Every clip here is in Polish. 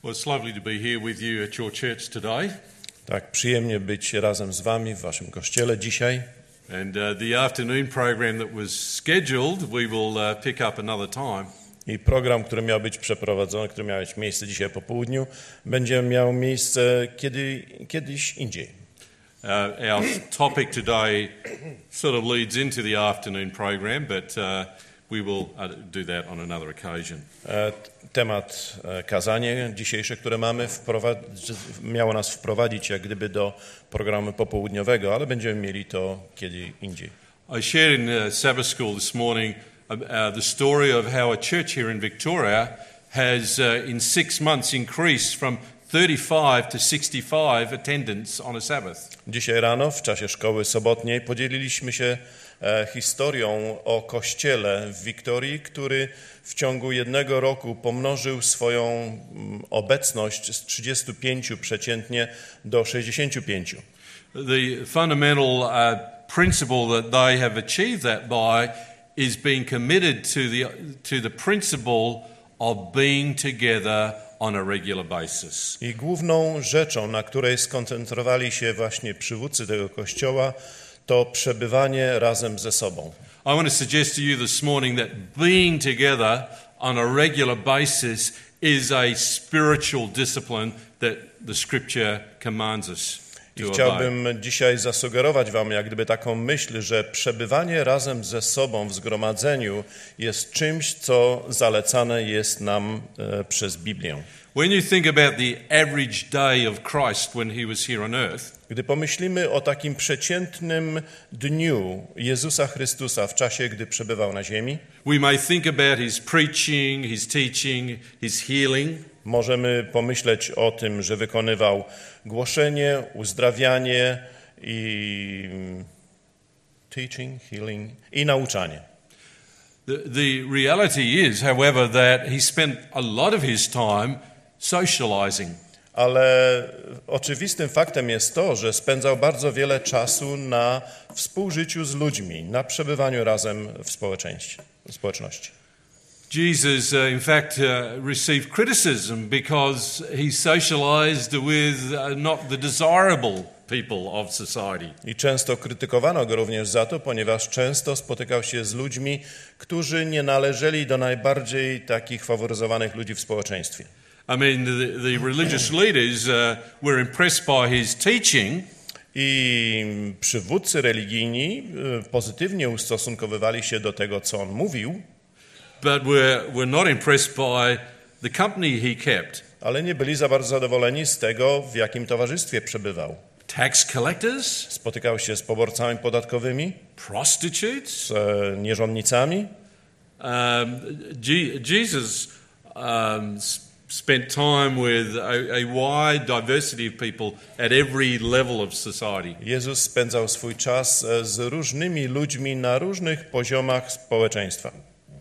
Well, it's lovely to be here with you at your church today. Tak, przyjemnie być razem z wami w waszym kościele dzisiaj. And the afternoon program that was scheduled, we will pick up another time. I program, który miał być przeprowadzony, który miał mieć miejsce dzisiaj po południu, będzie miał miejsce kiedyś indziej. Our topic today sort of leads into the afternoon program, but we will do that on another occasion. Temat kazanie dzisiejsze, które mamy, miało nas wprowadzić jak gdyby do programu popołudniowego, ale będziemy mieli to kiedy indziej. I shared in Sabbath school this morning the story of how a church here in Victoria has in 6 months increased from 35 to 65 attendance on a Sabbath. Dzisiaj rano w czasie szkoły sobotniej podzieliliśmy się historią o kościele w Wiktorii, który w ciągu jednego roku pomnożył swoją obecność z 35 przeciętnie do 65. The fundamental principle that they have achieved that by is being committed to the principle of being together on a regular basis. I główną rzeczą, na której skoncentrowali się właśnie przywódcy tego kościoła, to przebywanie razem ze sobą. I want to suggest to you this morning that being together on a regular basis is a spiritual discipline that the Scripture commands us I to obey. chciałbym dzisiaj zasugerować wam jak gdyby taką myśl, że przebywanie razem ze sobą w zgromadzeniu jest czymś, co zalecane jest nam przez Biblię. When you think about the average day of Christ when he was here on earth, Gdy pomyślimy o takim przeciętnym dniu Jezusa Chrystusa w czasie, gdy przebywał na ziemi, we may think about his preaching, his teaching, his healing. możemy pomyśleć o tym, że wykonywał głoszenie, uzdrawianie i teaching, healing i nauczanie. The reality is, however, that he spent a lot of his time socializing. Ale oczywistym faktem jest to, że spędzał bardzo wiele czasu na współżyciu z ludźmi, na przebywaniu razem w społeczności. Jesus, in fact, received criticism because he socialized with not the desirable people of society. I często krytykowano go również za to, ponieważ często spotykał się z ludźmi, którzy nie należeli do najbardziej takich faworyzowanych ludzi w społeczeństwie. I mean, the religious leaders were impressed by his teaching. I przywódcy religijni pozytywnie ustosunkowywali się do tego, co on mówił, but were not impressed by the company he kept. ale nie byli za bardzo zadowoleni z tego, w jakim towarzystwie przebywał. Tax collectors, Spotykał się z poborcami podatkowymi, prostitutes. z nierządnicami. Jesus spent time with a wide diversity of people at every level of society. Jezus spędzał swój czas z różnymi ludźmi na różnych poziomach społeczeństwa.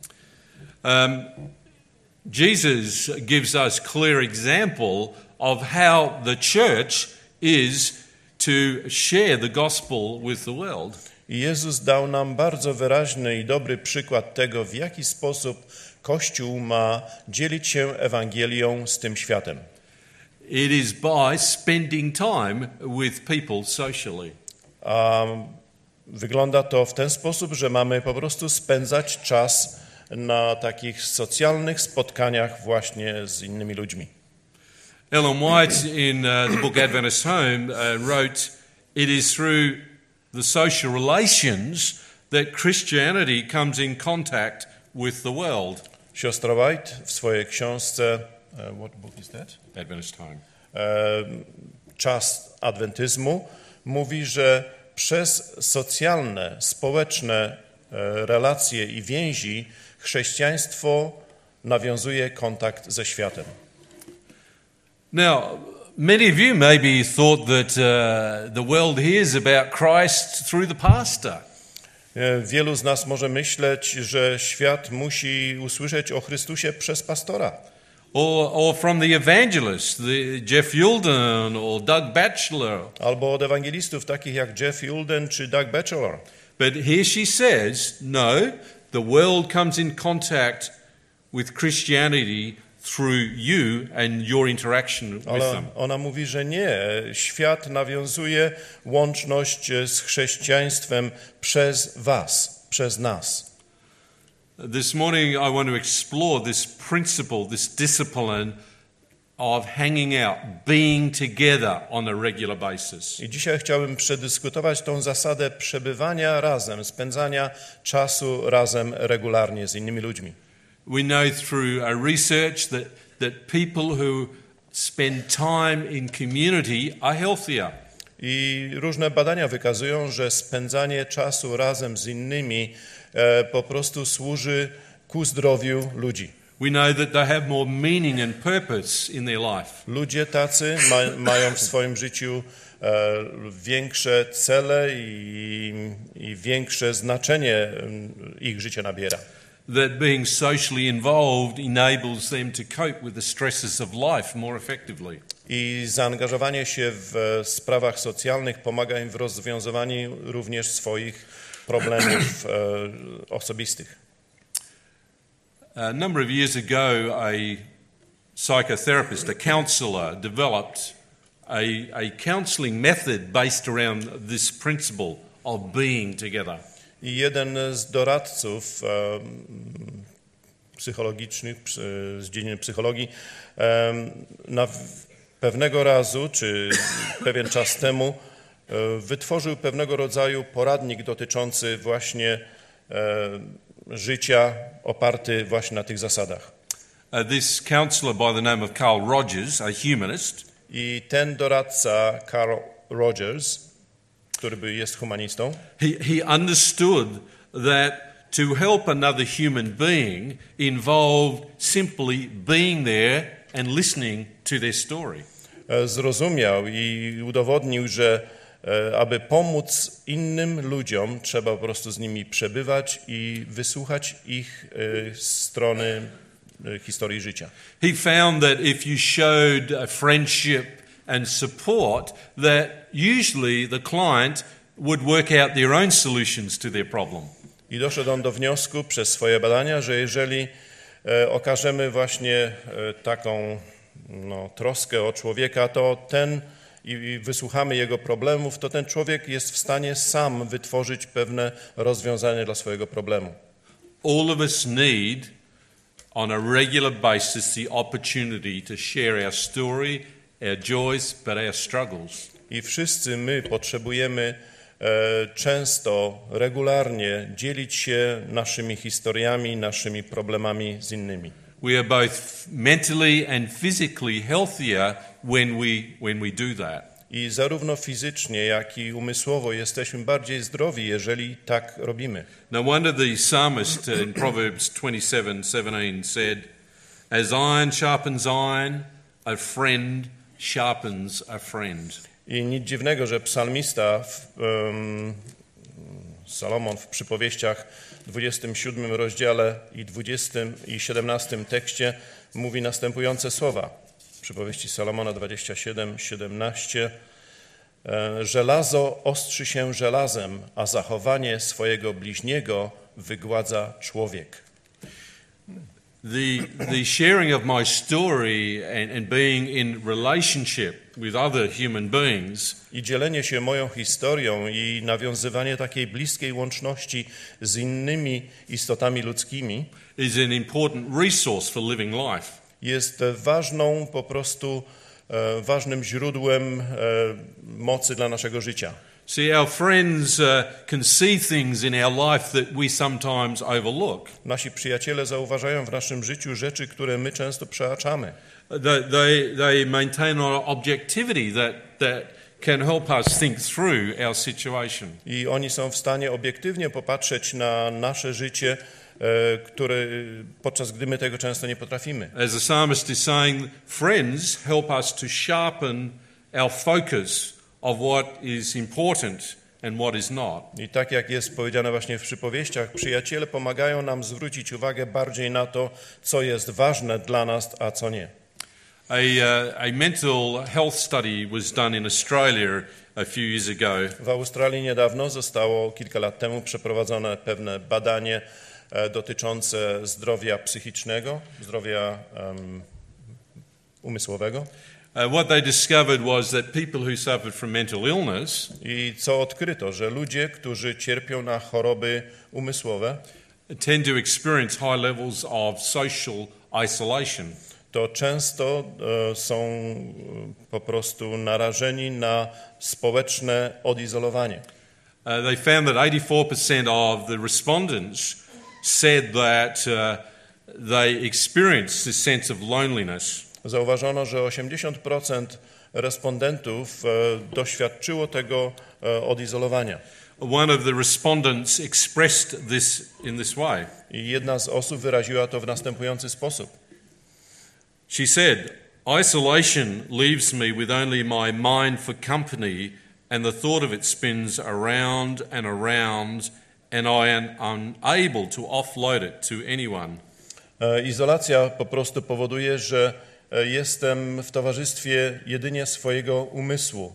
Jesus gives us clear example of how the church is to share the gospel with the world. I Jezus dał nam bardzo wyraźny i dobry przykład tego, w jaki sposób Kościół ma dzielić się Ewangelią z tym światem. It is by spending time with people socially. Wygląda to w ten sposób, że mamy po prostu spędzać czas na takich socjalnych spotkaniach właśnie z innymi ludźmi. Ellen White in the book Adventist Home wrote, "It is through the social relations that Christianity comes in contact with the world." Siostra White w swojej książce what book is that? Adventist Home. Czas adwentyzmu mówi, że przez socjalne, społeczne relacje i więzi chrześcijaństwo nawiązuje kontakt ze światem. Now, many of you maybe thought that the world hears about Christ through the pastor. Wielu z nas może myśleć, że świat musi usłyszeć o Chrystusie przez pastora. Or from the evangelist, Jeff Yulden or Doug Batchelor. Albo od ewangelistów takich jak Jeff Yulden czy Doug Batchelor. But here she says, no, the world comes in contact with Christianity through you and your interaction with them. Ona mówi, że nie. Świat nawiązuje łączność z chrześcijaństwem przez was, przez nas. This morning I want to explore this principle, this discipline of hanging out, being together on a regular basis. I dzisiaj chciałbym przedyskutować tą zasadę przebywania razem, spędzania czasu razem regularnie z innymi ludźmi. We know through our research that people who spend time in community are healthier. I różne badania wykazują, że spędzanie czasu razem z innymi po prostu służy ku zdrowiu ludzi. We know that they have more meaning and purpose in their life. Ludzie tacy mają w swoim życiu większe cele i większe znaczenie ich życie nabiera. That being socially involved enables them to cope with the stresses of life more effectively. I zaangażowanie się w sprawach socjalnych pomaga im w rozwiązywaniu również swoich problemów osobistych. A number of years ago, a psychotherapist, a counsellor, developed a counselling method based around this principle of being together. I jeden z doradców psychologicznych z dziedziny psychologii pewnego razu, czy pewien czas temu, wytworzył pewnego rodzaju poradnik dotyczący właśnie życia oparty właśnie na tych zasadach. This counsellor by the name of Carl Rogers, a humanist, I ten doradca, Carl Rogers, który jest humanistą, he understood that to help another human being involved simply being there and listening to their story. Zrozumiał i udowodnił, że aby pomóc innym ludziom, trzeba po prostu z nimi przebywać i wysłuchać ich strony historii życia. He found that if you showed a friendship and support, that usually the client would work out their own solutions to their problem. I doszedł on do wniosku przez swoje badania, że jeżeli okażemy właśnie taką troskę o człowieka, to i wysłuchamy jego problemów, to ten człowiek jest w stanie sam wytworzyć pewne rozwiązanie dla swojego problemu. All of us need on a regular basis the opportunity to share our story, our joys, but our struggles. I wszyscy my potrzebujemy często, regularnie dzielić się naszymi historiami, naszymi problemami z innymi. We are both mentally and physically healthier when we do that. I zarówno fizycznie, jak i umysłowo jesteśmy bardziej zdrowi, jeżeli tak robimy. No wonder the psalmist in Proverbs 27:17 said, "As iron sharpens iron, a friend sharpens a friend." I nic dziwnego, że psalmista Salomon w przypowieściach 27 rozdziale i 20 i 17 tekście mówi następujące słowa. Przypowieści Salomona 27:17. Żelazo ostrzy się żelazem, a zachowanie swojego bliźniego wygładza człowiek. The sharing of my story and being in relationship with other human beings I dzielenie się moją historią i nawiązywanie takiej bliskiej łączności z innymi istotami ludzkimi is an important resource for living life. jest ważnym źródłem mocy dla naszego życia. See, our friends can see things in our life that we sometimes overlook. Nasi przyjaciele zauważają w naszym życiu rzeczy, które my często przeoczamy. They maintain our objectivity that can help us think through our situation. I oni są w stanie obiektywnie popatrzeć na nasze życie, podczas gdy my tego często nie potrafimy. As the psalmist is saying, friends help us to sharpen our focus of what is important and what is not. I tak jak jest powiedziane właśnie w przypowieściach, przyjaciele pomagają nam zwrócić uwagę bardziej na to, co jest ważne dla nas, a co nie. A mental health study was done in Australia a few years ago. W Australii niedawno zostało kilka lat temu przeprowadzone pewne badanie dotyczące zdrowia psychicznego, zdrowia umysłowego. What they discovered was that people who suffered from mental illness I co odkryto, że ludzie, którzy cierpią na choroby umysłowe, tend to experience high levels of social isolation. to często są po prostu narażeni na społeczne odizolowanie. They found that 84% of the respondents said that they experienced this sense of loneliness. Zauważono, że 80% respondentów doświadczyło tego odizolowania. One of the respondents expressed this in this way. I jedna z osób wyraziła to w następujący sposób. She said, "Isolation leaves me with only my mind for company, and the thought of it spins around and around, and I am unable to offload it to anyone." Izolacja po prostu powoduje, że jestem w towarzystwie jedynie swojego umysłu.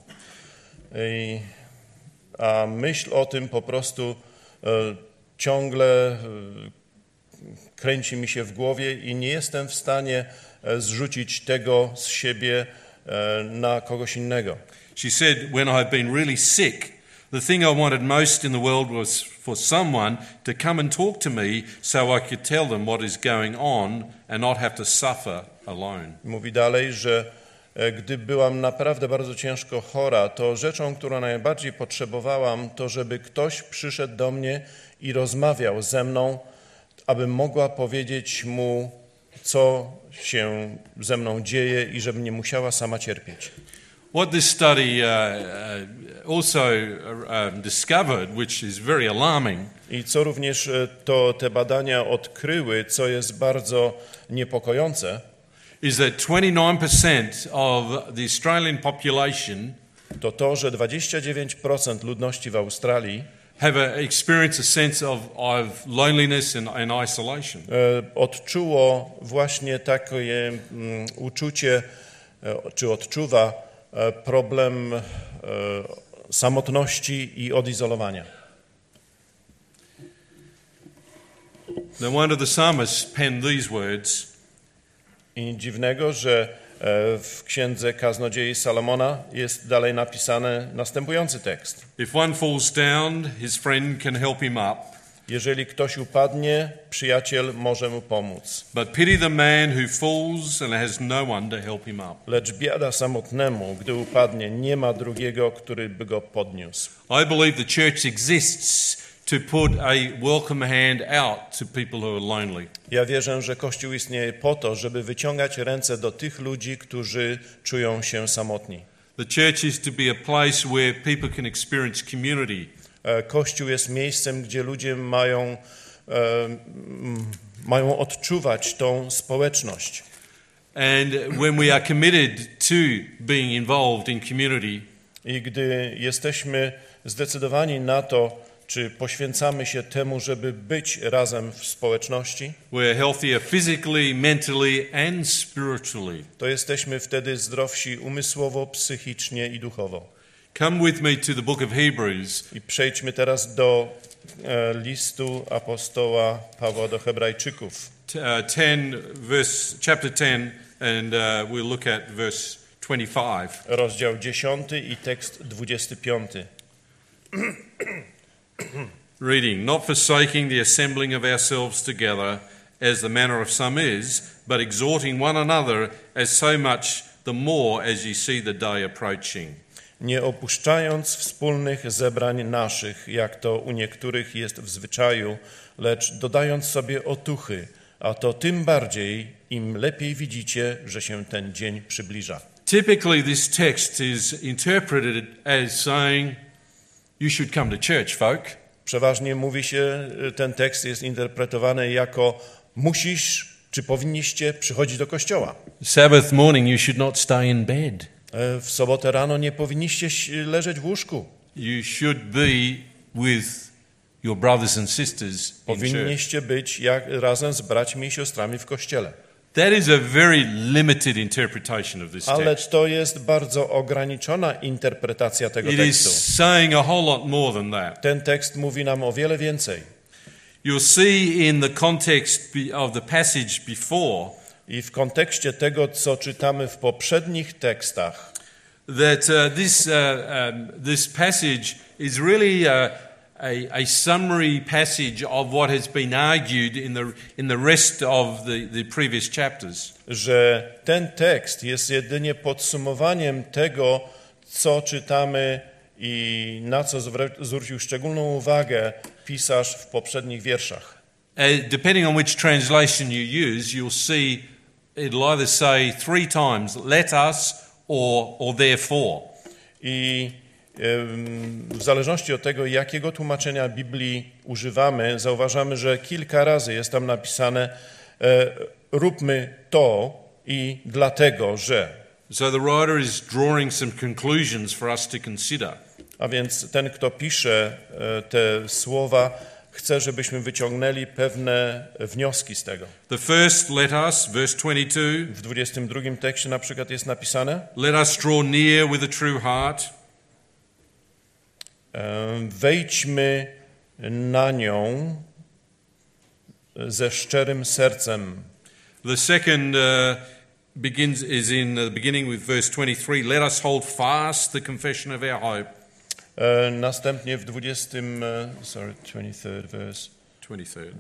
A myśl o tym po prostu ciągle kręci mi się w głowie i nie jestem w stanie zrzucić tego z siebie na kogoś innego. She said, "When I've been really sick, the thing I wanted most in the world was for someone to come and talk to me so I could tell them what is going on and not have to suffer alone." Mówi dalej, że gdy byłam naprawdę bardzo ciężko chora, to rzeczą, którą najbardziej potrzebowałam, to żeby ktoś przyszedł do mnie i rozmawiał ze mną, abym mogła powiedzieć mu, co się ze mną dzieje i żebym nie musiała sama cierpieć. What this study also discovered, which is very alarming, I co również te badania odkryły, co jest bardzo niepokojące, is that 29% of the Australian population to, że 29% ludności w Australii have experienced a sense of loneliness and isolation. Odczuło właśnie takie uczucie, czy odczuwa problem samotności i odizolowania. No wonder the psalmist penned these words. I dziwnego, że w księdze Kaznodziei Salomona jest dalej napisany następujący tekst. If one falls down, his friend can help him up. Jeżeli ktoś upadnie, przyjaciel może mu pomóc. But pity the man who falls and has no one to help him up. Lecz biada samotnemu, gdy upadnie, nie ma drugiego, który by go podniósł. I believe the church exists to put a welcome hand out to people who are lonely. Ja wierzę, że Kościół istnieje po to, żeby wyciągać ręce do tych ludzi, którzy czują się samotni. The church is to be a place where people can experience community. Kościół jest miejscem, gdzie ludzie mają odczuwać tą społeczność. And when we are committed to being involved in community, I gdy jesteśmy zdecydowani na to, czy poświęcamy się temu, żeby być razem w społeczności, we're healthier physically, mentally and spiritually. to jesteśmy wtedy zdrowsi umysłowo, psychicznie i duchowo. Come with me to the book of Hebrews. I przejdźmy teraz do listu apostoła Pawła do Hebrajczyków. Chapter 10, and we'll look at verse 25. Rozdział 10 i tekst 25. Reading, "Not forsaking the assembling of ourselves together, as the manner of some is, but exhorting one another, as so much the more as ye see the day approaching." Nie opuszczając wspólnych zebrań naszych, jak to u niektórych jest w zwyczaju, lecz dodając sobie otuchy, a to tym bardziej, im lepiej widzicie, że się ten dzień przybliża. Typically this text is interpreted as saying, you should come to church, folk. Przeważnie mówi się, ten tekst jest interpretowany jako musisz, czy powinniście przychodzić do kościoła. Sabbath morning you should not stay in bed. W sobotę rano nie powinniście leżeć w łóżku. You should be with your brothers and sisters in church. Powinniście być razem z braćmi i siostrami w kościele. That is a very limited interpretation of this Ale text. to jest bardzo ograniczona interpretacja tego It tekstu. is saying a whole lot more than that. Ten tekst mówi nam o wiele więcej. You'll see in the context of the passage before I w kontekście tego, co czytamy w poprzednich tekstach, that this passage is really a summary passage of what has been argued in the rest of the previous chapters. że ten tekst jest jedynie podsumowaniem tego, co czytamy i na co zwrócił szczególną uwagę pisarz w poprzednich wierszach. Depending on which translation you use, you'll see it'll either say 3 times, let us or therefore. I w zależności od tego, jakiego tłumaczenia Biblii używamy, zauważamy, że kilka razy jest tam napisane róbmy to i dlatego, że. So the writer is drawing some conclusions for us to consider. A więc ten, kto pisze te słowa, chce, żebyśmy wyciągnęli pewne wnioski z tego. The first, let us, verse 22. W 22 tekście na przykład jest napisane: Let us draw near with a true heart. Wejdźmy na nią ze szczerym sercem. The second is in the beginning with verse 23. Let us hold fast the confession of our hope. Następnie w 23rd verse. 23rd.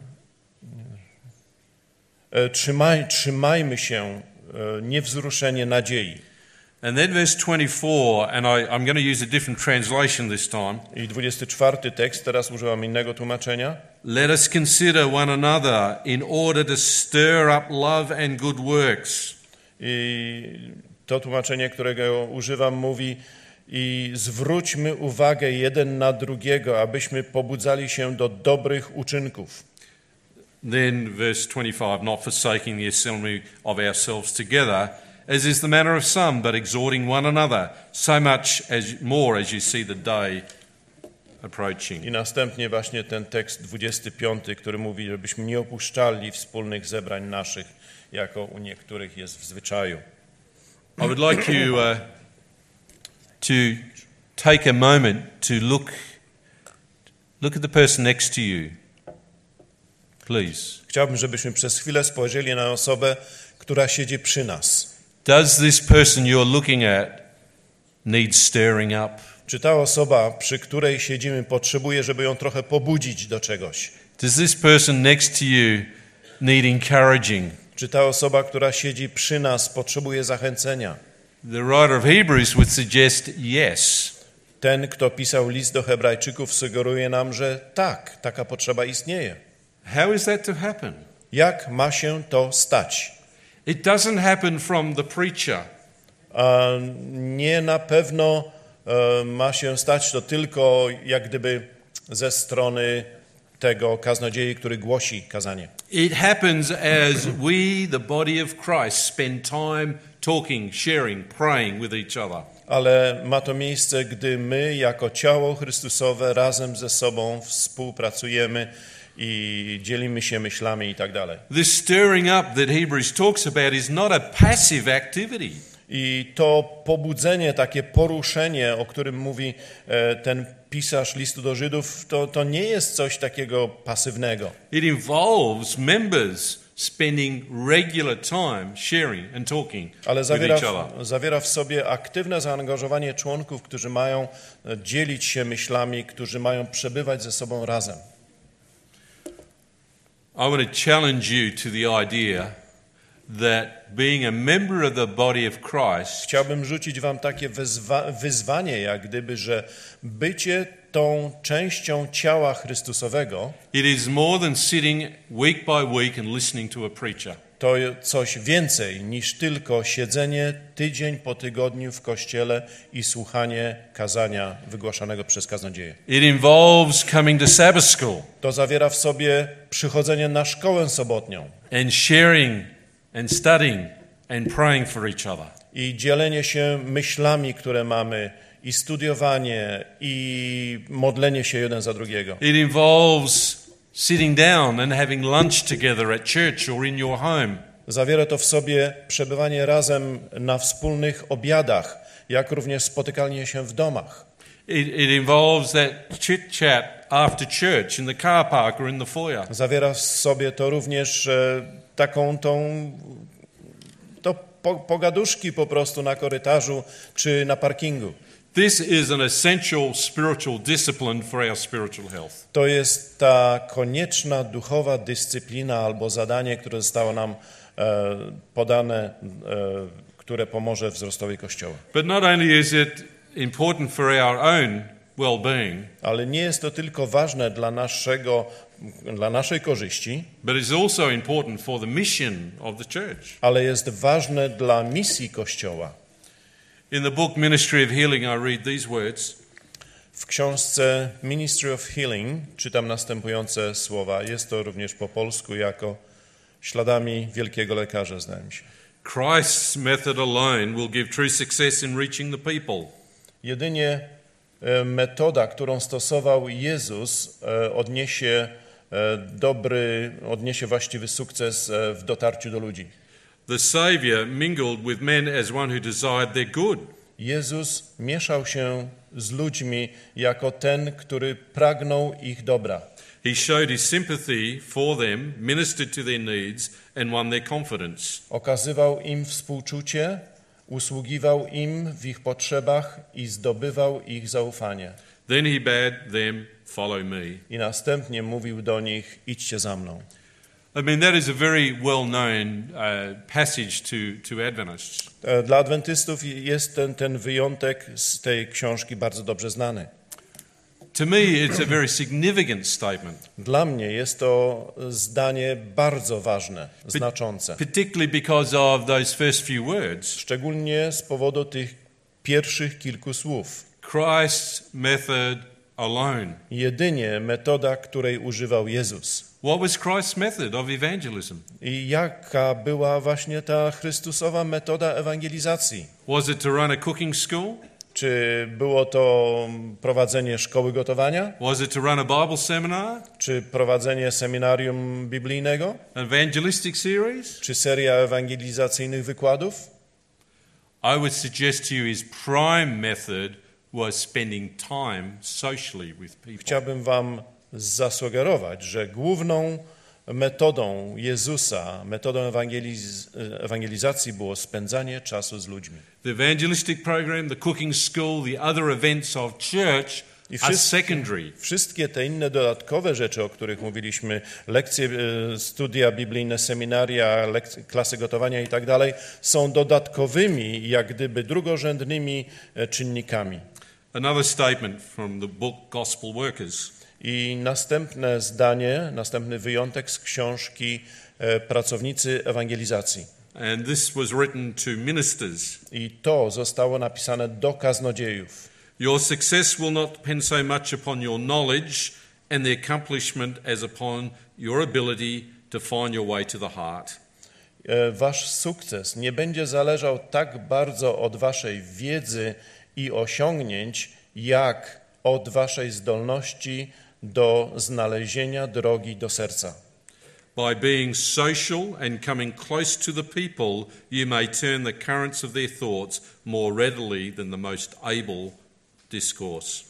Trzymajmy się niewzruszenie nadziei. And then verse 24, and I'm going to use a different translation this time. I 24 tekst, teraz używam innego tłumaczenia. Let us consider one another in order to stir up love and good works. I to tłumaczenie, którego używam, mówi: i zwróćmy uwagę jeden na drugiego, abyśmy pobudzali się do dobrych uczynków. Then verse 25, not forsaking the assembly of ourselves together, as is the manner of some, but exhorting one another, so much more as you see the day approaching. I następnie właśnie ten tekst 25, który mówi, żebyśmy nie opuszczali wspólnych zebrań naszych, jako u niektórych jest w zwyczaju. I would like you to take a moment to look at the person next to you, please. Chciałbym, żebyśmy przez chwilę spojrzeli na osobę, która siedzi przy nas. Does this person you're looking at need stirring up? Czy ta osoba, przy której siedzimy, potrzebuje, żeby ją trochę pobudzić do czegoś? Does this person next to you need encouraging? Czy ta osoba, która siedzi przy nas, potrzebuje zachęcenia? The writer of Hebrews would suggest yes. Ten, kto pisał list do Hebrajczyków, sugeruje nam, że tak, taka potrzeba istnieje. How is that to happen? Jak ma się to stać? It doesn't happen from the preacher. Nie na pewno ma się stać to tylko jak gdyby ze strony tego kaznodziei, który głosi kazanie. It happens as we, the body of Christ, spend time talking, sharing, praying with each other. Ale ma to miejsce, gdy my jako ciało Chrystusowe razem ze sobą współpracujemy i dzielimy się myślami i tak dalej. This stirring up that Hebrews talks about is not a passive activity. I to pobudzenie, takie poruszenie, o którym mówi ten pisarz listu do Żydów, to nie jest coś takiego pasywnego. It involves members spending regular time sharing and talking Ale with each other. zawiera w sobie aktywne zaangażowanie członków, którzy mają dzielić się myślami, którzy mają przebywać ze sobą razem. I want to challenge you to the idea that being a member of the body of Christ Chciałbym rzucić wam takie wyzwanie, jak gdyby, że bycie tą częścią ciała Chrystusowego it is more than sitting week by week and listening to a preacher. to coś więcej niż tylko siedzenie tydzień po tygodniu w kościele i słuchanie kazania wygłaszanego przez kaznodzieję. It involves coming to Sabbath school To zawiera w sobie przychodzenie na szkołę sobotnią and sharing and studying and praying for each other. i dzielenie się myślami, które mamy, i studiowanie, i modlenie się jeden za drugiego. It involves sitting down and having lunch together at church or in your home. Zawiera to w sobie przebywanie razem na wspólnych obiadach, jak również spotykanie się w domach. It involves that chit-chat after church in the car park or in the foyer. Zawiera w sobie to również pogaduszki po prostu na korytarzu czy na parkingu. This is an essential spiritual discipline for our spiritual health. To jest ta konieczna duchowa dyscyplina albo zadanie, które zostało nam podane, które pomoże wzrostowi Kościoła. But not only is it important for our own well-being, Ale nie jest to tylko ważne dla naszej korzyści, but it's also important for the mission of the church. ale jest ważne dla misji Kościoła. In the book Ministry of Healing, I read these words. W książce Ministry of Healing czytam następujące słowa. Jest to również po polsku jako śladami wielkiego lekarza, zdaje mi się. Christ's method alone will give true success in reaching the people. Jedynie metoda, którą stosował Jezus, odniesie właściwy sukces w dotarciu do ludzi. The Saviour mingled with men as one who desired their good. Jezus mieszał się z ludźmi jako ten, który pragnął ich dobra. He showed his sympathy for them, ministered to their needs, and won their confidence. Okazywał im współczucie, usługiwał im w ich potrzebach i zdobywał ich zaufanie. Then he bade them follow me. I następnie mówił do nich, idźcie za mną. I mean, that is a very well-known passage to Adventists. Dla adwentystów jest ten wyjątek z tej książki bardzo dobrze znany. To me, it's a very significant statement. Dla mnie jest to zdanie bardzo ważne, znaczące. Particularly because of those first few words. Szczególnie z powodu tych pierwszych kilku słów. Christ's method alone. Jedynie metoda, której używał Jezus. What was Christ's method of evangelism? I jaka była właśnie ta Chrystusowa metoda ewangelizacji? Was it to run a cooking school? Czy było to prowadzenie szkoły gotowania? Was it to run a Bible seminar? Czy prowadzenie seminarium biblijnego? An evangelistic series? Czy seria ewangelizacyjnych wykładów? I would suggest to you his prime method was spending time socially with people. Chciałbym wam zasugerować, że główną metodą Jezusa, metodą ewangelizacji było spędzanie czasu z ludźmi. The evangelistic program, the cooking school, the other events of church are secondary. Wszystkie te inne dodatkowe rzeczy, o których mówiliśmy, lekcje, studia biblijne, seminaria, klasy gotowania i tak dalej, są dodatkowymi, jak gdyby drugorzędnymi czynnikami. Another statement from the book Gospel Workers. I następne zdanie, następny wyjątek z książki Pracownicy ewangelizacji. And this was written to ministers. I to zostało napisane do kaznodziejów. Your success will not depend so much upon your knowledge and the accomplishment as upon your ability to find your way to the heart. Wasz sukces nie będzie zależał tak bardzo od waszej wiedzy i osiągnięć, jak od waszej zdolności do znalezienia drogi do serca. By being social and coming close to the people, you may turn the currents of their thoughts more readily than the most able discourse.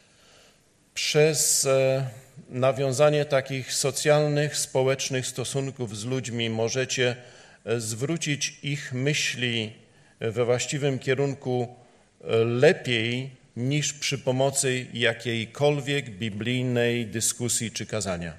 Przez nawiązanie takich socjalnych, społecznych stosunków z ludźmi możecie zwrócić ich myśli we właściwym kierunku lepiej niż przy pomocy jakiejkolwiek biblijnej dyskusji czy kazania.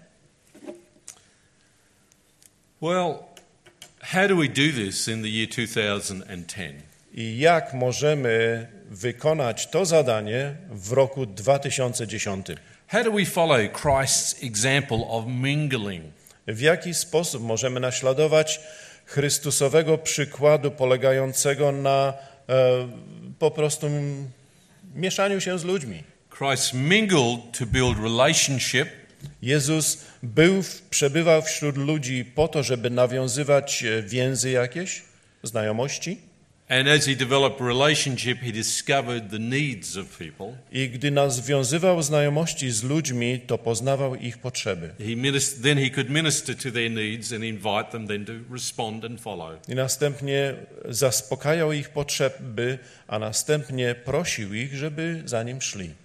Well, how do we do this in the year 2010? I jak możemy wykonać to zadanie w roku 2010? How do we follow Christ's example of mingling? W jaki sposób możemy naśladować Chrystusowego przykładu polegającego na po prostu mieszaniu się z ludźmi? Christ mingled to build relationship. Jezus przebywał wśród ludzi po to, żeby nawiązywać więzy jakieś, znajomości. And as he developed relationship, he discovered the needs of people. I gdy nawiązywał znajomości z ludźmi, to poznawał ich potrzeby. Then he could minister to their needs and invite them then to respond and follow. I następnie zaspokajał ich potrzeby, a następnie prosił ich, żeby za nim szli.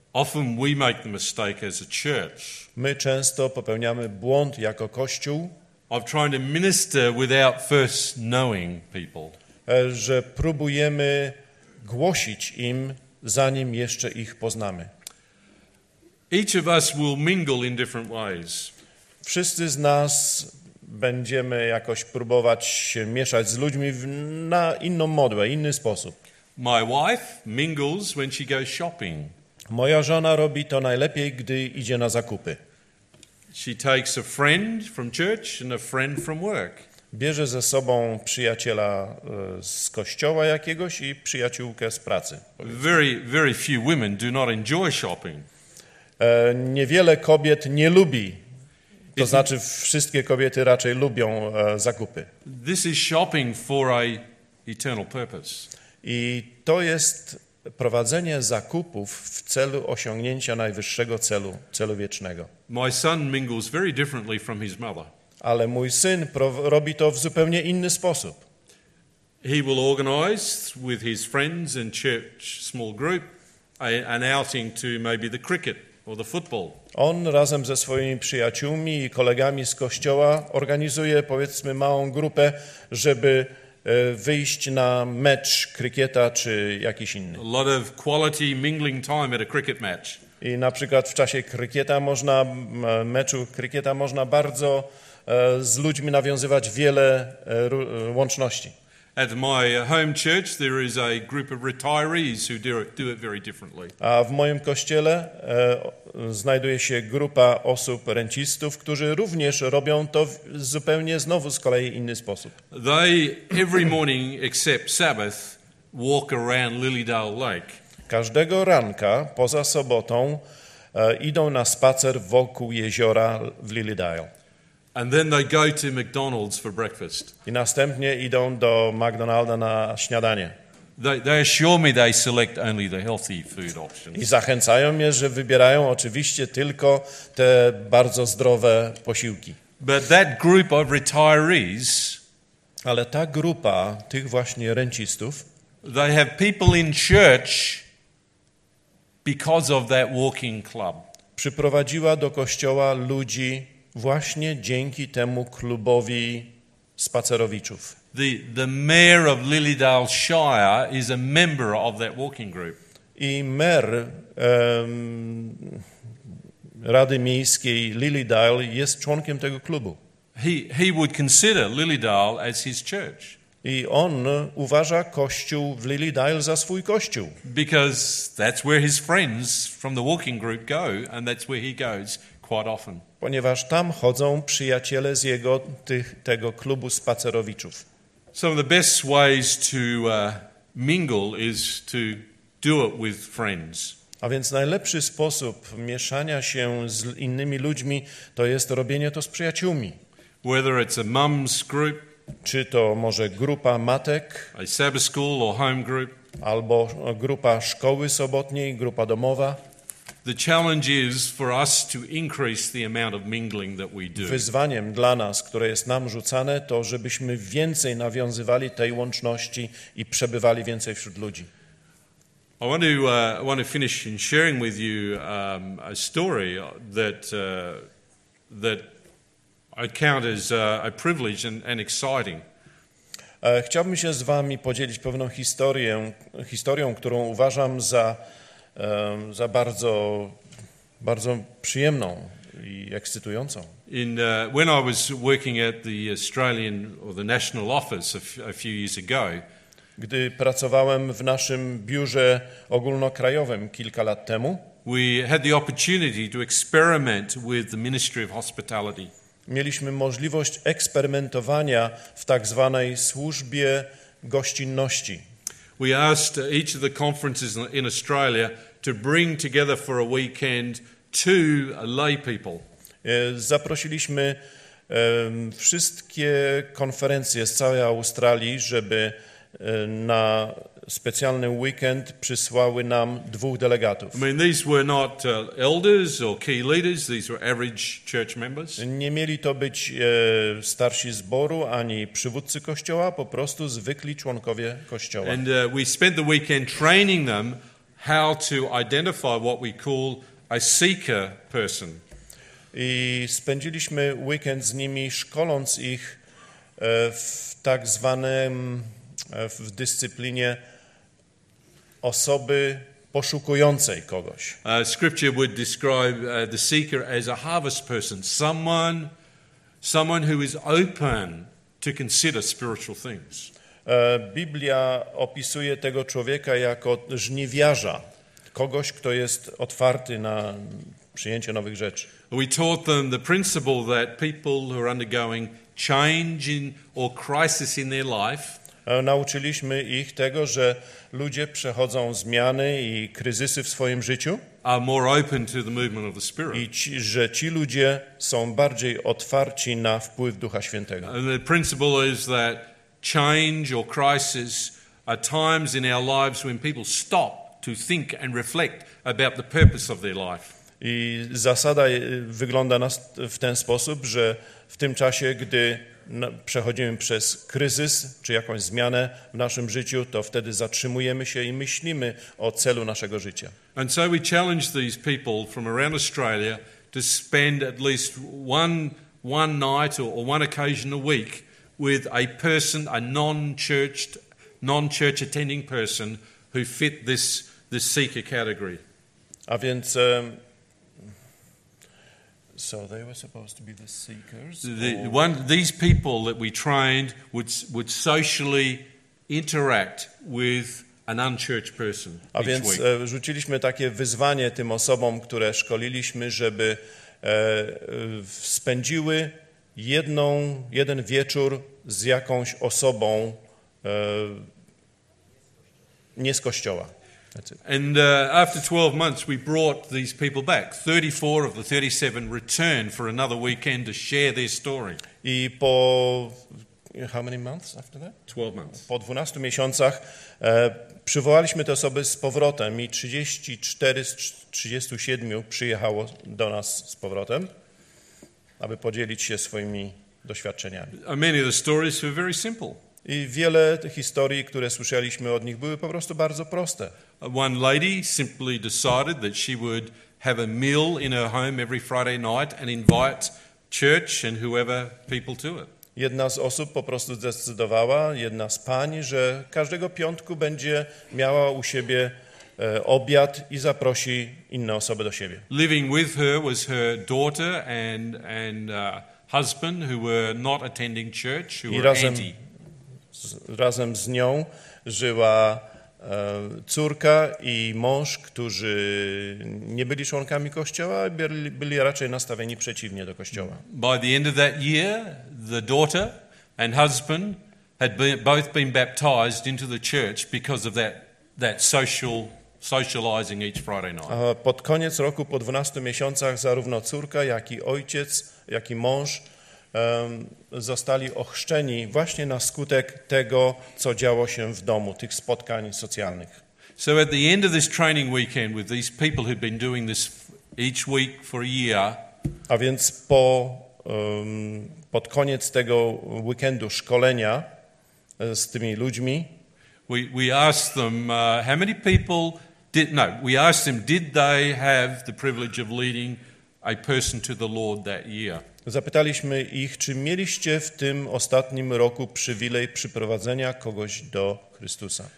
Often we make the mistake as a church My często popełniamy błąd jako Kościół, of trying to minister without first knowing people. że próbujemy głosić im, zanim jeszcze ich poznamy. Each of us will mingle in different ways. Wszyscy z nas będziemy jakoś próbować się mieszać z ludźmi na inną modłę, inny sposób. My wife mingles when she goes shopping. Moja żona robi to najlepiej, gdy idzie na zakupy. She takes a friend from church and a friend from work. Bierze ze sobą przyjaciela z kościoła jakiegoś i przyjaciółkę z pracy. Very few women do not enjoy shopping. Niewiele kobiet nie lubi, to znaczy wszystkie kobiety raczej lubią zakupy. This is shopping for a eternal purpose. I to jest prowadzenie zakupów w celu osiągnięcia najwyższego celu wiecznego. My son mingles very differently from his mother. Ale mój syn robi to w zupełnie inny sposób. He will organize with his friends and church small group an outing to maybe the cricket or the football. On razem ze swoimi przyjaciółmi i kolegami z kościoła organizuje, powiedzmy, małą grupę, żeby wyjść na mecz krykieta czy jakiś inny. A lot of quality mingling time at a cricket match. I na przykład w czasie meczu krykieta można bardzo z ludźmi nawiązywać wiele łączności. At my home church there is a group of retirees who do it very differently. A w moim kościele znajduje się grupa osób rencistów, którzy również robią to w zupełnie znowu z kolei inny sposób. They every morning except Sabbath walk around Lilydale Lake. Każdego ranka poza sobotą idą na spacer wokół jeziora w Lilydale. And then they go to McDonald's for breakfast. I następnie idą do McDonalda na śniadanie. They assure me they select only the healthy food options. I zachęcają mnie, że wybierają oczywiście tylko te bardzo zdrowe posiłki. But that group of retirees, Ale ta grupa tych właśnie rencistów, they have people in church because of that walking club. przyprowadziła do kościoła ludzi właśnie dzięki temu klubowi spacerowiczów. The mayor of Lilydale Shire is a member of that walking group. I mer Rady Miejskiej Lilydale jest członkiem tego klubu. He would consider Lilydale as his church. I on uważa kościół w Lilydale za swój kościół. Because that's where his friends from the walking group go, and that's where he goes quite often. Ponieważ tam chodzą przyjaciele z tego klubu spacerowiczów. Some of the best ways to mingle is to do it with friends. A więc najlepszy sposób mieszania się z innymi ludźmi to jest robienie to z przyjaciółmi. Whether it's a mum's group, Czy to może grupa matek, a Sabbath school or home group. albo grupa szkoły sobotniej, grupa domowa. The challenge is for us to increase the amount of mingling that we do. Wyzwaniem dla nas, które jest nam rzucane, to żebyśmy więcej nawiązywali tej łączności i przebywali więcej wśród ludzi. I want to finish in sharing with you a story that I count as a privilege and exciting. Chciałbym się z wami podzielić pewną historią, którą uważam za bardzo przyjemną i ekscytującą. When I was working at the Australian or the National Office a few years ago, Gdy pracowałem w naszym biurze ogólnokrajowym kilka lat temu, we had the opportunity to experiment with the Ministry of Hospitality. mieliśmy możliwość eksperymentowania w tak zwanej służbie gościnności. We asked each of the conferences in Australia to bring together for a weekend 2 lay people. Zaprosiliśmy wszystkie konferencje z całej Australii, żeby na specjalny weekend przysłały nam 2 delegatów. I mean, these were not elders or key leaders, these were average church members. Nie mieli to być starsi zboru ani przywódcy kościoła, po prostu zwykli członkowie kościoła. And we spent the weekend training them how to identify what we call a seeker person. I spędziliśmy weekend z nimi, szkoląc ich w tak zwanym, w dyscyplinie osoby poszukującej kogoś. Scripture would describe the seeker as a harvest person, someone who is open to consider spiritual things. Biblia opisuje tego człowieka jako żniwiarza, kogoś, kto jest otwarty na przyjęcie nowych rzeczy. We taught them the principle that people who are undergoing change or crisis in their life Nauczyliśmy ich tego, że ludzie przechodzą zmiany i kryzysy w swoim życiu are more open to the movement of the Spirit. i że ci ludzie są bardziej otwarci na wpływ Ducha Świętego. And the principle is that change or crisis are times in our lives when people stop to think and reflect about the purpose of their life. I zasada wygląda w ten sposób, że w tym czasie, gdy przechodzimy przez kryzys czy jakąś zmianę w naszym życiu, to wtedy zatrzymujemy się i myślimy o celu naszego życia. And so we challenge these people from around Australia to spend at least one night or one occasion a week with a person, a non-church attending person who fit this seeker category. A więc so they were supposed to be the seekers. These people that we trained would socially interact with an unchurched person A each więc week. rzuciliśmy takie wyzwanie tym osobom, które szkoliliśmy, żeby spędziły jeden wieczór z jakąś osobą nie z Kościoła. And after 12 months, we brought these people back. 34 of the 37 returned for another weekend to share their story. I po how many months after that? 12 months. Po 12 miesiącach przywołaliśmy te osoby z powrotem i 34 z 37 przyjechało do nas z powrotem, aby podzielić się swoimi doświadczeniami. Many of the stories were very simple. I wiele tych historii, które słyszeliśmy od nich, były po prostu bardzo proste. One lady simply decided that she would have a meal in her home every Friday night and invite church and whoever people to it. Jedna z osób po prostu zdecydowała, jedna z pań, że każdego piątku będzie miała u siebie obiad i zaprosi inne osoby do siebie. Living with her was her daughter and husband who were not attending church, who were anti. Razem z nią żyła córka i mąż, którzy nie byli członkami Kościoła, a byli raczej nastawieni przeciwnie do Kościoła. By the end of that year, the daughter and husband had both been baptized into the church because of that socializing each Friday night. A pod koniec roku, po 12 miesiącach, zarówno córka, jak i ojciec, jak i mąż zostali ochrzczeni właśnie na skutek tego, co działo się w domu, tych spotkań socjalnych. So at the end of this training weekend with these people who've been doing this each week for a year, a więc pod koniec tego weekendu szkolenia z tymi ludźmi we asked them how many people we asked them did they have the privilege of leading a person to the Lord that year. Zapytaliśmy ich, czy mieliście w tym ostatnim roku przywilej przyprowadzenia kogoś do Chrystusa.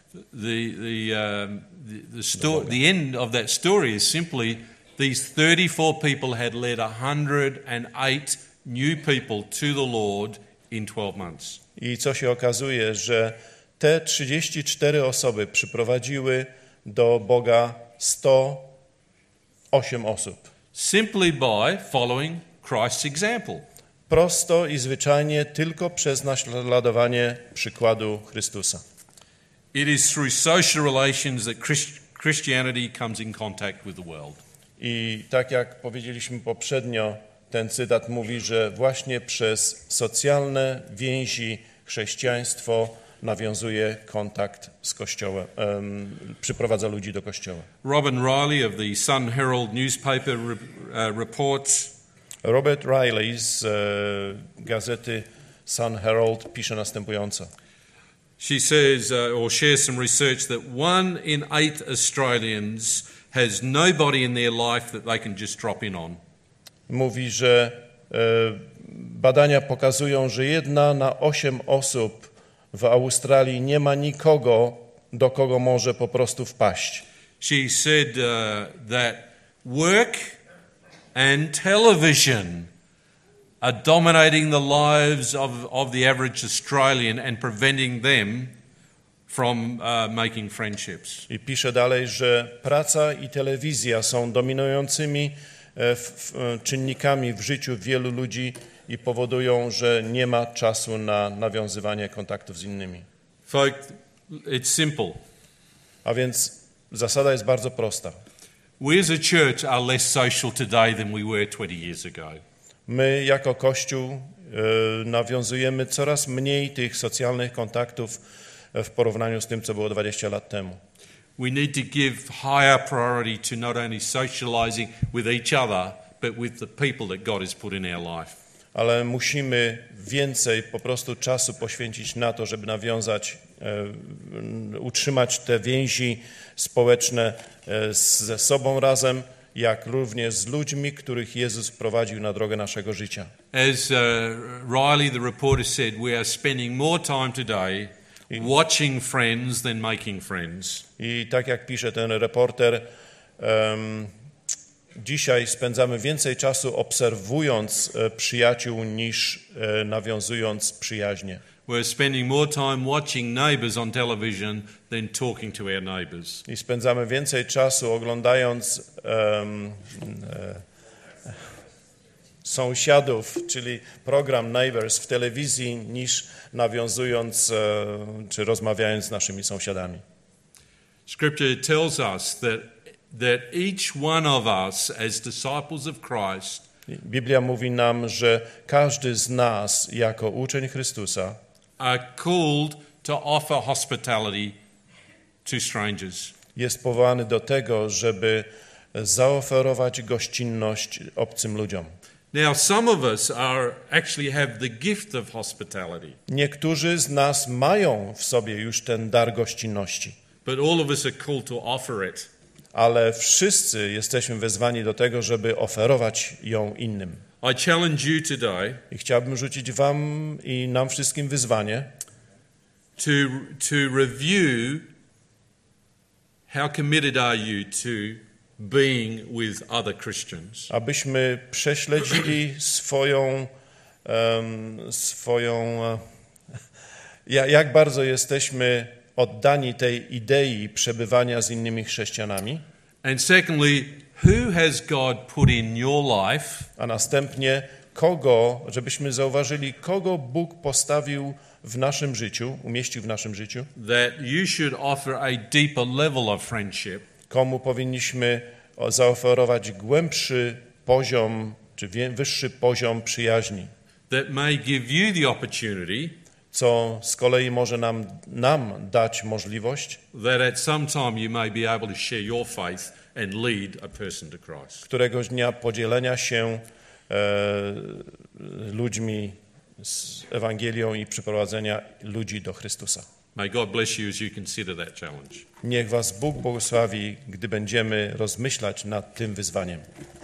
The end of that story is simply these 34 people had led 108 new people to the Lord in 12 months. I co się okazuje, że te 34 osoby przyprowadziły do Boga 108 osób. Simply by following Christ's example. Prosto i zwyczajnie tylko przez naśladowanie przykładu Chrystusa. It is through social relations that Christianity comes in contact with the world. I tak jak powiedzieliśmy poprzednio, ten cytat mówi, że właśnie przez socjalne więzi chrześcijaństwo nawiązuje kontakt z Kościołem, przyprowadza ludzi do Kościoła. Robin Riley of the Sun Herald newspaper reports. Robert Riley z gazety Sun Herald pisze następująco. She says, or shares some research, that 1 in 8 Australians has nobody in their life that they can just drop in on. Mówi, że badania pokazują, że 1 na 8 osób w Australii nie ma nikogo, do kogo może po prostu wpaść. She said that work and television are dominating the lives of the average Australian and preventing them from making friendships. I pisze dalej, że praca i telewizja są dominującymi czynnikami w życiu wielu ludzi i powodują, że nie ma czasu na nawiązywanie kontaktów z innymi. Folks, it's simple. A więc zasada jest bardzo prosta. We as a church are less social today than we were 20 years ago. My jako Kościół nawiązujemy coraz mniej tych socjalnych kontaktów w porównaniu z tym, co było 20 lat temu. We need to give higher priority to not only socializing with each other, but with the people that God has put in our life. Ale musimy więcej po prostu czasu poświęcić na to, żeby nawiązać, utrzymać te więzi społeczne ze sobą razem, jak również z ludźmi, których Jezus wprowadził na drogę naszego życia. As Riley, the reporter, said, we are spending more time today watching friends than making friends. I tak jak pisze ten reporter, dzisiaj spędzamy więcej czasu obserwując przyjaciół niż nawiązując przyjaźnie. We're spending more time watching neighbours on television than talking to our neighbours. I spędzamy więcej czasu oglądając sąsiadów, czyli program Neighbours w telewizji, niż nawiązując czy rozmawiając z naszymi sąsiadami. Scripture tells us that each one of us as disciples of Christ Biblia mówi nam, że każdy z nas jako uczeń Chrystusa are called to offer hospitality to strangers. jest powołany do tego, żeby zaoferować gościnność obcym ludziom. Now, some of us actually have the gift of hospitality, Niektórzy z nas mają w sobie już ten dar gościnności, but all of us are called to offer it. ale wszyscy jesteśmy wezwani do tego, żeby oferować ją innym. I challenge you today I chciałbym rzucić wam i nam wszystkim wyzwanie, to review how committed are you to being with other Christians. abyśmy prześledzili jak bardzo jesteśmy oddani tej idei przebywania z innymi chrześcijanami, And secondly, who has God put in your life a następnie żebyśmy zauważyli, kogo Bóg postawił w naszym życiu, umieścił w naszym życiu, that you should offer a deeper level of friendship, komu powinniśmy zaoferować głębszy poziom, czy wyższy poziom przyjaźni, that may give you the opportunity co z kolei może nam dać możliwość, that at some time you may be able to share your faith and lead a person to Christ. któregoś dnia podzielenia się ludźmi z Ewangelią i przyprowadzenia ludzi do Chrystusa. May God bless you as you consider that challenge. Niech was Bóg błogosławi, gdy będziemy rozmyślać nad tym wyzwaniem.